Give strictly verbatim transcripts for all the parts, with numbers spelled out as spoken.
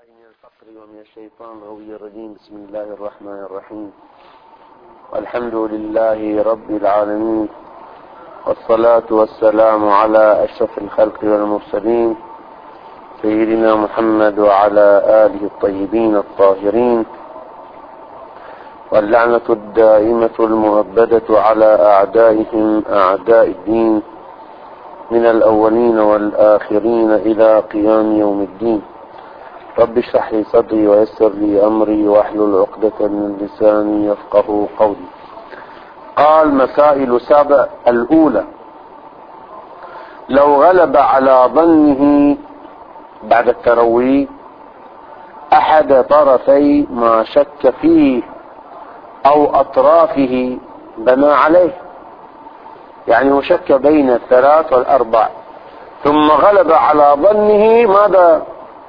من الفقر ومن الشيطان الغوي الرجيم. بسم الله الرحمن الرحيم. والحمد لله رب العالمين، والصلاة والسلام على أشرف الخلق والمرسلين سيدنا محمد وعلى آله الطيبين الطاهرين، واللعنة الدائمة المؤبدة على أعدائهم أعداء الدين من الأولين والآخرين إلى قيام يوم الدين. رب اشرح لي صدري ويسر لي أمري واحلل عقدة من لساني يفقه قولي. قال: مسائل سبع. الأولى: لو غلب على ظنه بعد التروي أحد طرفي ما شك فيه أو أطرافه بنى عليه، يعني هو شك بين الثلاث والأربع ثم غلب على ظنه ماذا؟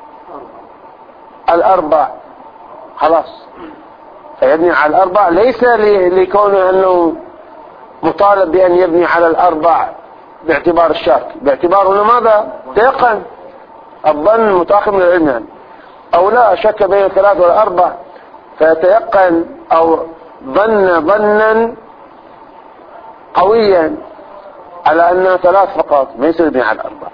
الأربع، خلاص فيبني على الأربع، ليس لكونه أنه مطالب بأن يبني على الأربع باعتبار الشك، باعتبار هنا ماذا؟ تيقن الظن متأخر من العلم، يعني أو لا شك بين الثلاث والأربع فيتيقن أو ظن ظنا قويا على أنها ثلاث فقط، ما يصير يبني على الأربع،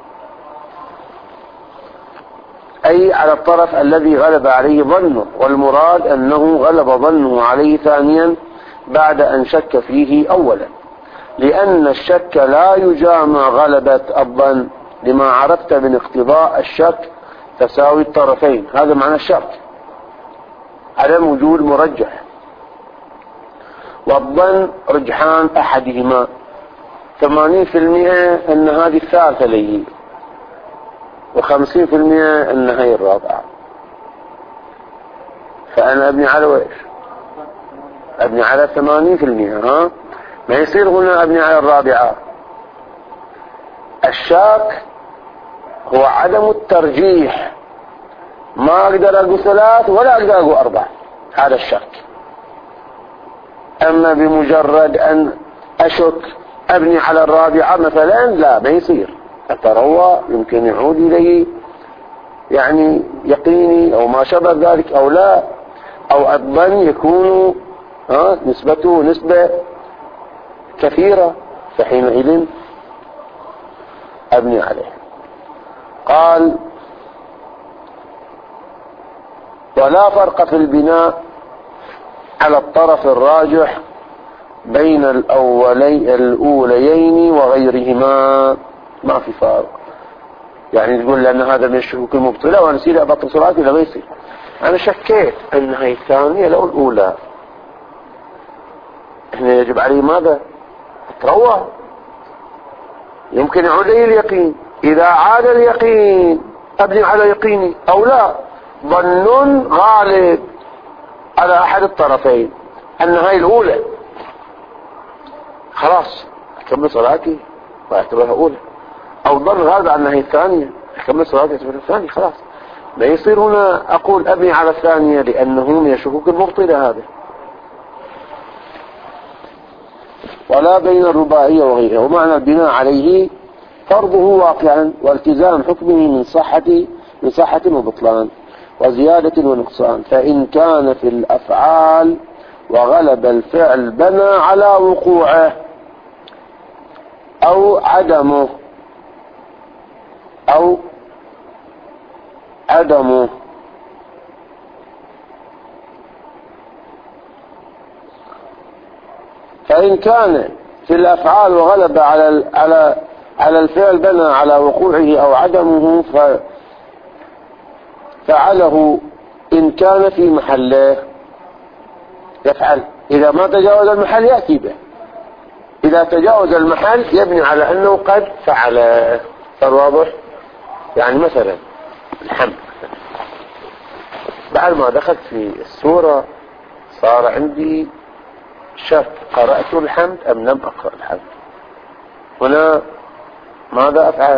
أي على الطرف الذي غلب عليه ظنه، والمراد أنه غلب ظنه عليه ثانيا بعد أن شك فيه أولا، لأن الشك لا يجامع غلبة الظن، لما عرفت من اقتضاء الشك تساوي الطرفين، هذا معنى الشك، عدم وجود مرجح، والظن رجحان أحدهما، ثمانين في المئة أن هذه الثالثة لي، وخمسين في المئة أن هي الرابعة، فأنا أبني على وإيش؟ أبني على ثمانين في المئة، ها؟ ما يصير هنا أبني على الرابعة. الشاك هو عدم الترجيح، ما أقدر أقول ثلاث ولا أقدر أقول أربع، هذا الشك. أما بمجرد أن أشك أبني على الرابعة مثلا، لا، ما يصير، أتروى يمكن يعود إليه يعني يقيني أو ما شابه ذلك أو لا، أو الظن يكون ها نسبته نسبة كثيرة، فحينئذ أبني عليه. قال: ولا فرق في البناء على الطرف الراجح بين الأولي الأوليين وغيرهما، ما في فارق، يعني تقول لأن هذا من الشكوك المبطلة وأنا أصير أبطل صلاتي، لا ما يصير، أنا شكيت أن هي الثانية لو الأولى، إحنا يجب عليه ماذا؟ أتروى، يمكن يعود لي اليقين، إذا عاد اليقين أبني على يقيني، أو لا، ظن غالب على أحد الطرفين أن هاي الأولى، خلاص أكمل صلاتي وأعتبرها أولى، أو ظن غالب أن هي الثانية أكمل صلاتي وأعتبرها الثانية، خلاص لا يصير هنا أقول أبني على الثانية لأنه من الشكوك المبطلة هذا. ولا بين الرباعية وغيرها، ومعنى البناء عليه فرضه واقعا والتزام حكمه من صحة من صحة وبطلان وزيادة ونقصان، فإن كان في الأفعال وغلب الفعل بنى على وقوعه أو عدمه أو عدمه فإن كان في الأفعال وغلب على على على الفعل بنى على وقوعه أو عدمه ففعله إن كان في محله يفعل، إذا ما تجاوز المحل يأتي به، إذا تجاوز المحل يبني على أنه قد فعل. صار واضح؟ يعني مثلا الحمد، بعد ما دخلت في السورة صار عندي شك، قرأت الحمد أم لم أقرأ الحمد؟ هنا ماذا أفعل؟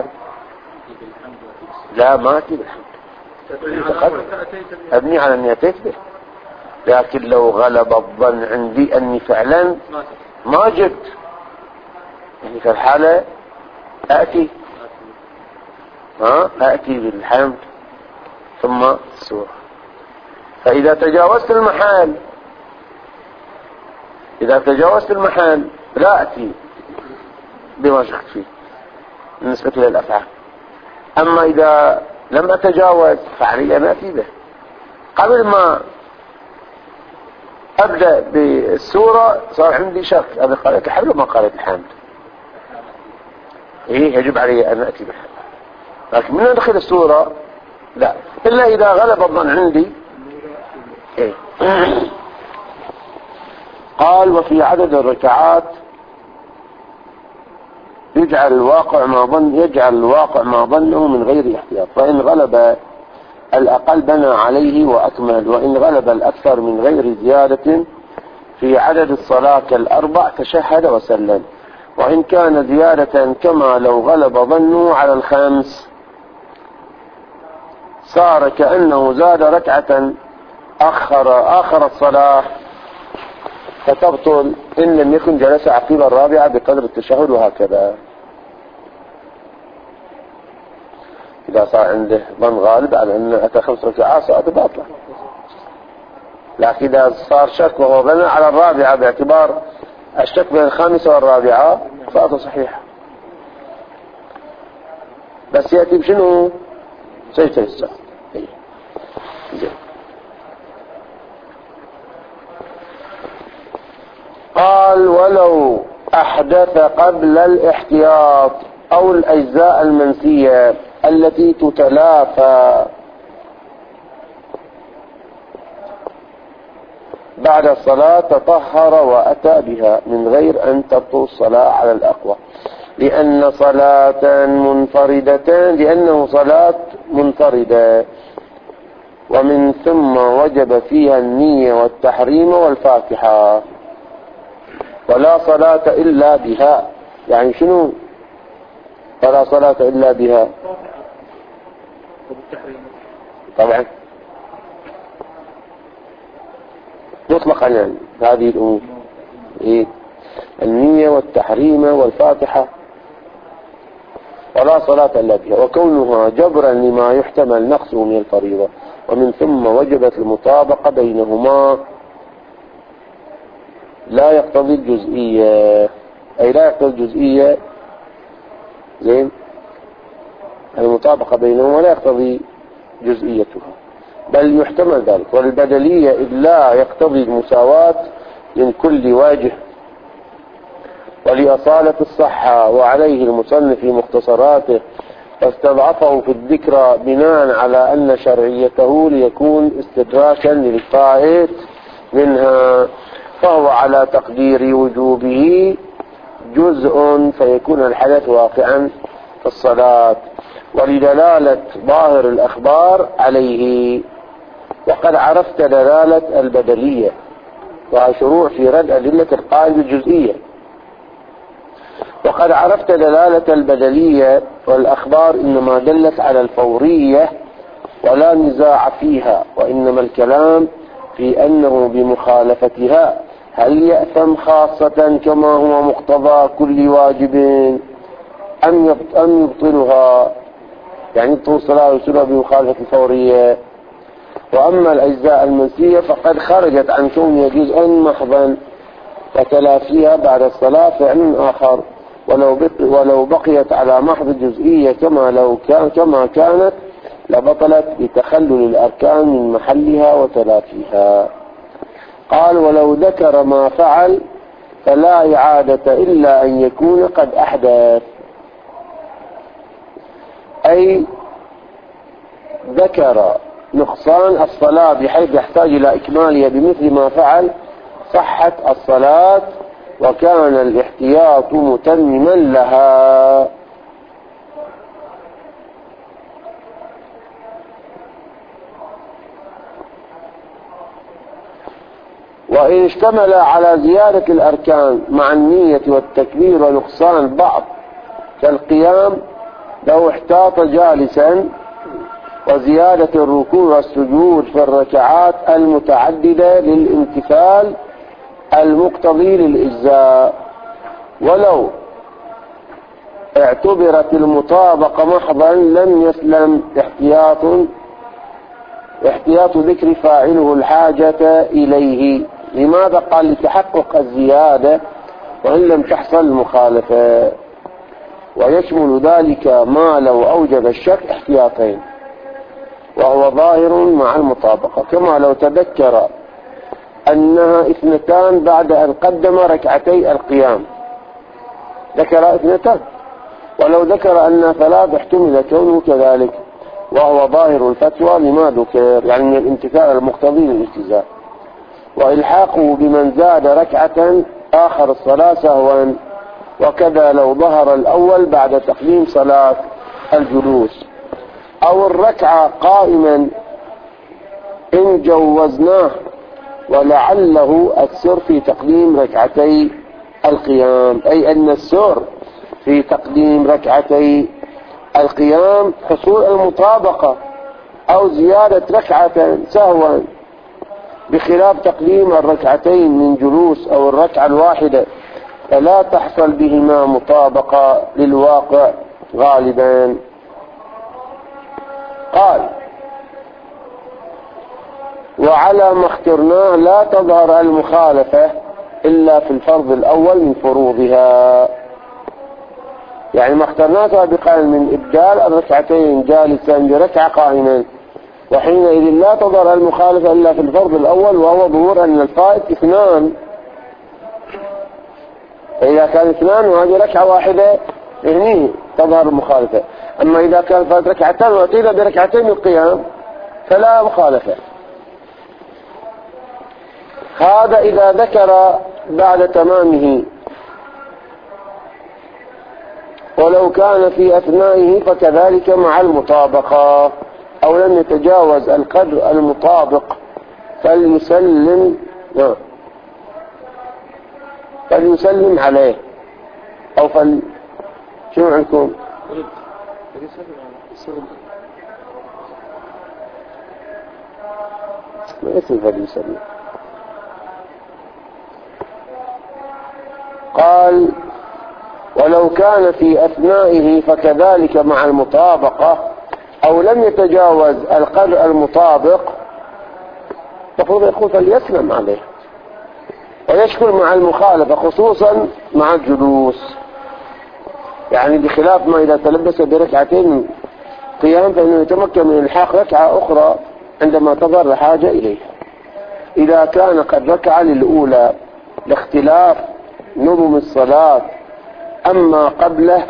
لا، ما أتي بالحمد، أبني على أني أتيت به، لكن لو غلب الظن عندي أني فعلا ما جبت، يعني في الحالة أأتي ها أأتي بالحمد ثم السورة. فإذا تجاوزت المحل إذا تجاوزت المحل لا أتي بما شكت فيه بالنسبة للأفعال. أما إذا لم أتجاوز فعلي أن أتي به. قبل ما أبدأ بالسورة صار عندي شك، هذا قالت الحمد وما قالت الحمد، إيه يجب علي أن أتي بالحمد. لكن من أدخل السورة لا، إلا إذا غلب الظن عندي. إيه. قال وفي عدد الركعات يجعل الواقع ما ظن يجعل الواقع ما ظنه من غير احتياط، فإن غلب الأقل بنى عليه وأكمل، وإن غلب الأكثر من غير زيادة في عدد الصلاة كالأربع تشهد وسلم، وإن كان زيادة كما لو غلب ظنه على الخمس صار كأنه زاد ركعة أخر آخر الصلاة فتبطل إن لم يكن جلس عقيب الرابعة بقدر التشهد، وهكذا. إذا صار عنده ظن غالب على أن أتى خمس ركعات صارت باطلة، لكن إذا صار شك وهو بنى على الرابعة باعتبار الشك بين الخامسة والرابعة صارت صحيحة، بس يأتي بشنو؟ سجدة السهو. قال ولو أحدث قبل الاحتياط أو الأجزاء المنسية التي تتلافى بعد الصلاة تطهر وأتى بها من غير أن تبطل الصلاة على الأقوى، لأن صلاة منفردة لأنه صلاة منفردة، ومن ثم وجب فيها النية والتحريم والفاتحة، ولا صلاة إلا بها. يعني شنو ولا صلاة إلا بها؟ طبعا مطلقا يعني هذه الأمور، إيه؟ النية والتحريم والفاتحة، ولا صلاة إلا بها، وكونها جبرا لما يحتمل نقصه من الفريضة، ومن ثم وجبت المطابقة بينهما لا يقتضي الجزئية، أي لا يقتضي الجزئية زين المطابقة بينهما لا يقتضي جزئيتها، بل يحتمل ذلك، والبدلية إذ لا يقتضي المساواة من كل وجه، ولأصالة الصحة، وعليه المصنف في مختصراته فاستضعفه في الذكرى بناء على أن شرعيته ليكون استدراكا للفائت منها، فهو على تقدير وجوبه جزء فيكون الحدث واقعا في الصلاة، ولدلالة ظاهر الأخبار عليه. وقد عرفت دلالة البدلية، وشروع في رد أدلة القائل بالجزئية. وقد عرفت دلالة البدلية، والأخبار إنما دلت على الفورية ولا نزاع فيها، وإنما الكلام في أنه بمخالفتها هل يأثم خاصة كما هو مقتضى كل واجب أم يبطلها، يعني يبطل الصلاة والسنة بمخالفة الفورية. وأما الأجزاء المنسية فقد خرجت عن كونها جزءا محضا، وتلافيها بعد الصلاة فعل آخر، ولو ولو بقيت على محض الجزئية كما لو كان كما كانت لبطلت بتخلل الأركان من محلها وتلافيها. قال ولو ذكر ما فعل فلا إعادة إلا أن يكون قد أحدث، أي ذكر نقصان الصلاة بحيث يحتاج إلى إكمالها بمثل ما فعل صحت الصلاة، وكان الاحتياط متمما لها. وإن اشتمل على زيادة الأركان مع النية والتكبير ونقصان بعض كالقيام لو احتاط جالسا، وزيادة الركوع والسجود في الركعات المتعددة للامتثال المقتضي للإجزاء، ولو اعتبرت المطابقة محضا لم يسلم احتياط احتياط ذكر فاعله الحاجة إليه. لماذا؟ قال لتحقق الزيادة وإن لم تحصل المخالفة، ويشمل ذلك ما لو أوجب الشك احتياطين وهو ظاهر مع المطابقة، كما لو تذكر أنها اثنتان بعد أن قدم ركعتي القيام، ذكر اثنتان، ولو ذكر أنها ثلاث احتمل كونه كذلك وهو ظاهر الفتوى لما ذكر، يعني من الامتثال المقتضي للالتزام. وإلحاقه بمن زاد ركعة آخر الصلاة سهوا، وكذا لو ظهر الأول بعد تقديم صلاة الجلوس، أو الركعة قائما إن جوزناه، ولعله السر في تقديم ركعتي القيام، أي أن السر في تقديم ركعتي القيام حصول المطابقة أو زيادة ركعة سهوا، بخلاف تقديم الركعتين من جلوس أو الركعة الواحدة فلا تحصل بهما مطابقة للواقع غالبا. قال: وعلى ما اخترناه لا تظهر المخالفة إلا في الفرض الأول من فروضها، يعني ما اخترناه سابقا من إبدال الركعتين جالسا بركعة قائما، وحينئذ لا تظهر المخالفة إلا في الفرض الأول وهو ظهور أن الفائت اثنان، فإذا كان اثنان وهذه ركعة واحدة هني تظهر المخالفة. أما إذا كان فائت ركعتان وأتينا بركعتين القيام فلا مخالفة. هذا إذا ذكر بعد تمامه، ولو كان في أثنائه فكذلك مع المطابقة، أو لم يتجاوز القدر المطابق فليسلم فليسلم عليه، أو فل شنو عندكم؟ ما اسم فليسلم؟ قال: ولو كان في أثنائه فكذلك مع المطابقة، أو لم يتجاوز القدر المطابق، المفروض يقول فليسلم عليه، ويشكل مع المخالفة خصوصا مع الجلوس، يعني بخلاف ما إذا تلبس بركعتين قيام فإنه يتمكن من إلحاق ركعة أخرى عندما تظهر الحاجة إليه، إذا كان قد ركع للأولى لاختلاف نظم الصلاة. أما قبله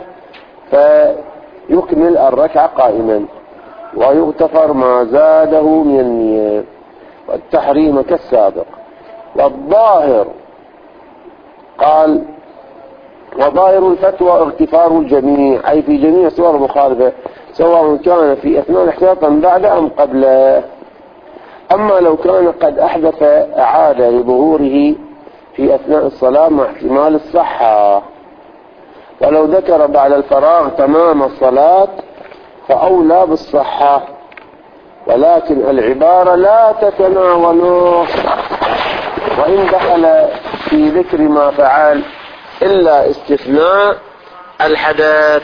فيكمل الركعة قائما، ويغتفر ما زاده من النية، والتحريم كالسابق. والظاهر قال: وظاهر الفتوى اغتفار الجميع، أي في جميع صور المخالفة سواء كان في أثناء احتياطا بعد أم قبله. أما لو كان قد أحدث إعادة لظهوره في أثناء الصلاة مع احتمال الصحة، ولو ذكر بعد الفراغ تمام الصلاة فأولى بالصحة، ولكن العبارة لا تتناوله، وإن دخل في ذكر ما فعل إلا استثناء الحدث.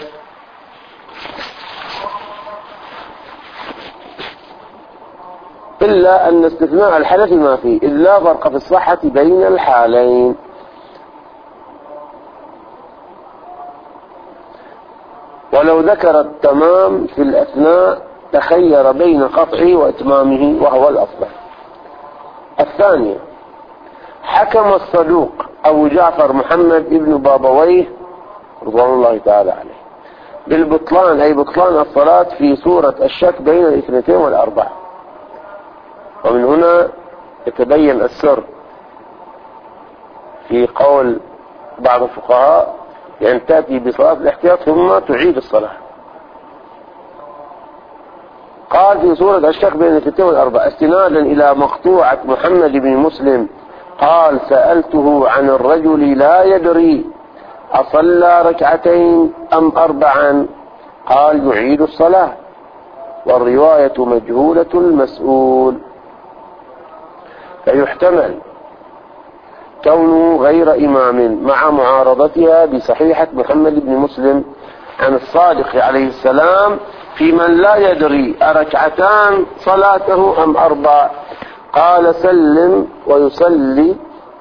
إلا أن استثناء الحدث ما فيه، إذ لا فرق في الصحة بين الحالين. ولو ذكر التمام في الأثناء تخير بين قطعه وإتمامه وهو الأفضل. الثانية: حكم الصدوق أبو جعفر محمد ابن بابويه رضوان الله تعالى عليه بالبطلان، أي بطلان الصلاة في صورة الشك بين الاثنتين والأربعة. ومن هنا يتبين السر في قول بعض الفقهاء، يعني تأتي بصلاة الاحتياط ثم تعيد الصلاة. قال: في صورة الشك بين الاثنتين والأربعة، استنادا إلى مقطوعة محمد بن مسلم قال: سألته عن الرجل لا يدري أصلى ركعتين أم أربعا، قال: يعيد الصلاة، والرواية مجهولة المسؤول، فيحتمل كونه غير إمام مع معارضتها بصحيحة محمد بن مسلم عن الصادق عليه السلام في من لا يدري أركعتان صلاته أم أربع؟ قال سلم ويصلي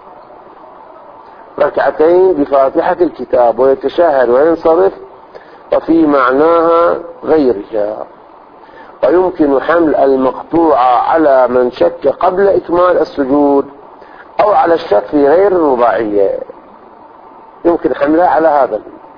ركعتين بفاتحة الكتاب ويتشهد وينصرف، وفي معناها غيرها. ويمكن حمل المقطوعة على من شك قبل إكمال السجود، أو على الشك في غير الرباعية، يمكن حملها على هذا.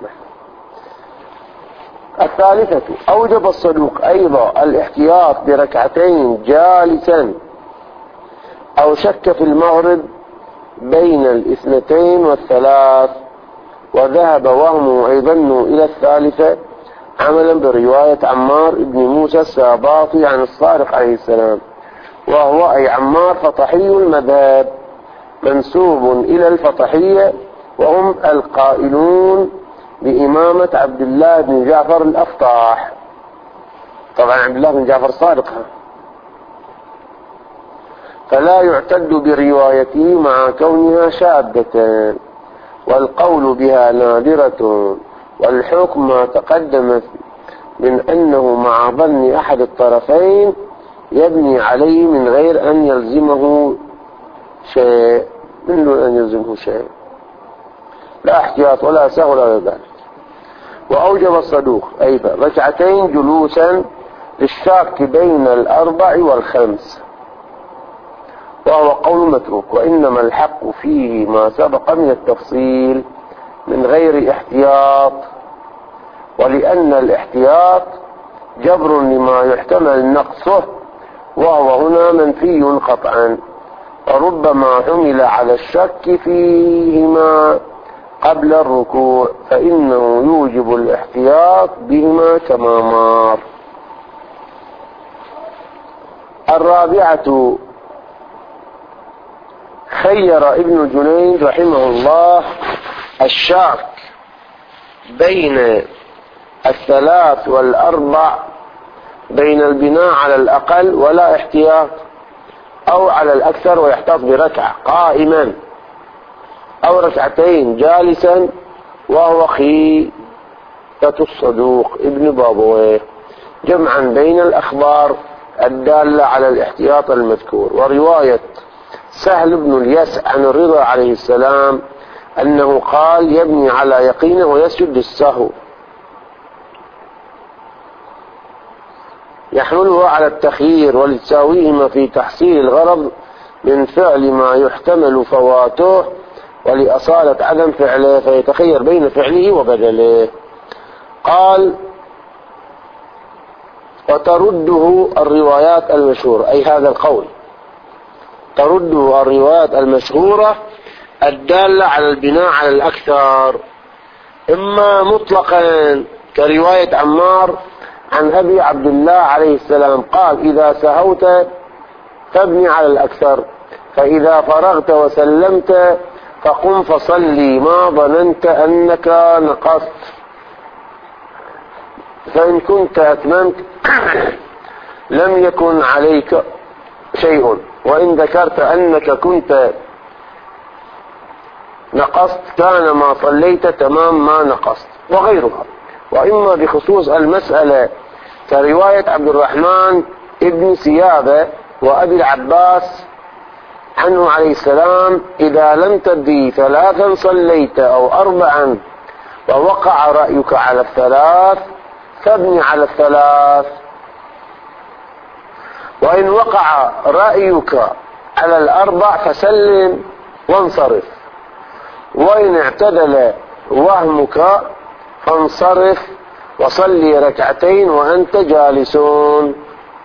الثالثة أوجب الصدوق أيضا الاحتياط بركعتين جالسا، أو شك في المغرب بين الاثنتين والثلاث وذهب وهمه أيضا إلى الثالثة، عملا برواية عمار بن موسى الساباطي عن الصادق عليه السلام، وهو أي عمار فطحي المذهب منسوب إلى الفطحية، وهم القائلون بإمامة عبد الله بن جعفر الأفطاح. طبعا عبد الله بن جعفر صادق، فلا يعتد بروايته مع كونها شاذة، والقول بها نادرة، والحكم ما تقدم من أنه مع ظن أحد الطرفين يبني عليه من غير أن يلزمه شيء، من دون أن يلزمه شيء، لا احتياط ولا سهو ولا ذلك. وأوجب الصدوق أيضا ركعتين جلوسا للشاك بين الأربع والخمس، وهو قول متروك، وإنما الحق فيه ما سبق من التفصيل من غير احتياط، ولأن الاحتياط جبر لما يحتمل نقصه، وهو هنا منفي قطعا، وربما حمل على الشك فيهما قبل الركوع، فإنه يوجب الاحتياط بهما كما مر. الرابعة خير ابن جنيد رحمه الله الشاك بين الثلاث والأربع، بين البناء على الأقل ولا احتياط، أو على الأكثر ويحتاط بركعة قائما، أو ركعتين جالسا، وهو خيرة الصدوق ابن بابويه، جمعا بين الأخبار الدالة على الاحتياط المذكور. ورواية سهل بن اليسع عن الرضا عليه السلام أنه قال يبني على يقينه ويسجد للسهو، يحمله على التخيير ولتساويهما في تحصيل الغرض من فعل ما يحتمل فواته، ولأصالة عدم فعله فيتخير بين فعله وبدله. قال وترده الروايات المشهورة، أي هذا القول ترده الروايات المشهورة الدالة على البناء على الأكثر، إما مطلقا كرواية عمار عن أبي عبد الله عليه السلام قال إذا سهوت فابني على الأكثر، فإذا فرغت وسلمت فقم فصلي ما ظننت أنك نقصت، فإن كنت أتممت لم يكن عليك شيء، وإن ذكرت أنك كنت نقصت كان ما صليت تمام ما نقصت، وغيرها. وإما بخصوص المسألة كرواية عبد الرحمن ابن سيابة وأبي العباس عنه عليه السلام إذا لم تدري ثلاثا صليت أو أربعا ووقع رأيك على الثلاث فابني على الثلاث، وإن وقع رأيك على الأربع فسلم وانصرف، وإن اعتدل وهمك فانصرف وصلي ركعتين وأنت جالسون.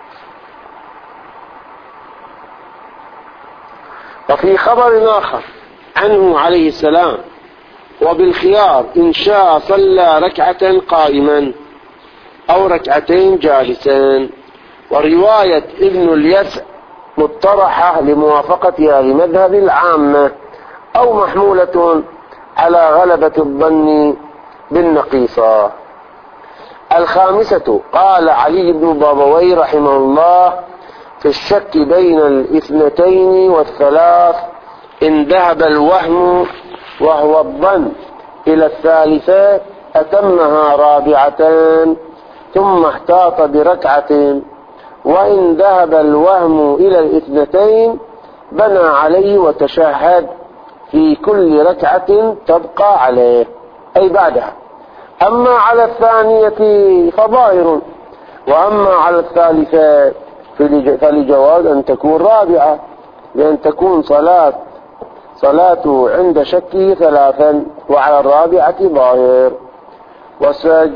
وفي خبر آخر عنه عليه السلام وبالخيار إن شاء صلى ركعة قائما أو ركعتين جالسا. ورواية ابن اليسع مطرحة لموافقتها لمذهب العامة، أو محمولة على غلبة الظن بالنقيصة. الخامسة قال علي بن بابوي رحمه الله في الشك بين الاثنتين والثلاث إن ذهب الوهم وهو الظن إلى الثالثة أتمها رابعتان، ثم احتاط بركعة وإن ذهب الوهم إلى الاثنتين بنى عليه وتشهد في كل ركعة تبقى عليه أي بعدها. أما على الثانية فظاهر، وأما على الثالثة فلجواز أن تكون رابعة، لأن تكون صلاة صلاته عند شكه ثلاثا، وعلى الرابعة ظاهر. وسج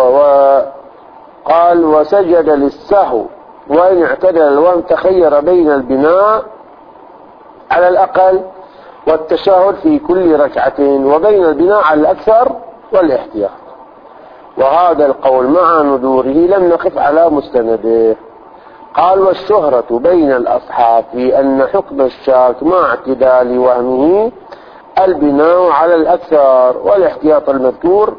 وقال وسجد للسهو وإن اعتدل الوهم تخير بين البناء على الأقل والتشهد في كل ركعة وبين البناء على الأكثر والاحتياط. وهذا القول مع ندوره لم نقف على مستنده. قال والشهرة بين الأصحاب في أن حكم الشاك مع اعتدال وهمه البناء على الأكثر والاحتياط المذكور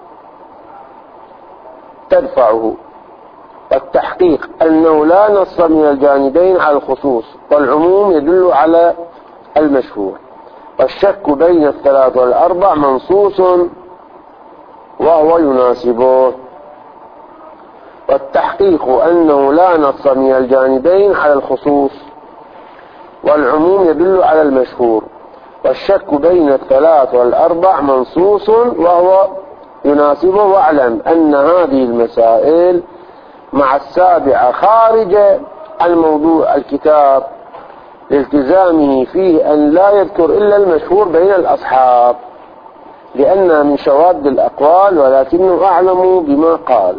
تدفعه. والتحقيق أنه لا نص من الجانبين على الخصوص، والعموم يدل على المشهور، والشك بين الثلاث والأربع منصوص وهو يناسبه. والتحقيق أنه لا نص من الجانبين على الخصوص، والعموم يدل على المشهور، والشك بين الثلاث والأربع منصوص وهو يناسبه. واعلم أن هذه المسائل مع السابعة خارج عن موضوع الكتاب لالتزامه فيه أن لا يذكر إلا المشهور بين الأصحاب، لأنها من شواذ الأقوال، ولكنه أعلم بما قال.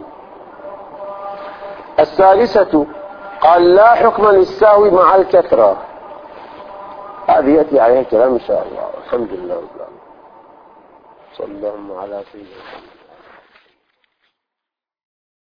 الثالثة قال لا حكم للسهو مع الكثرة. هذه يأتي عليها كلام إن شاء الله. الحمد لله رب العالمين. صلى الله على سيدنا محمد.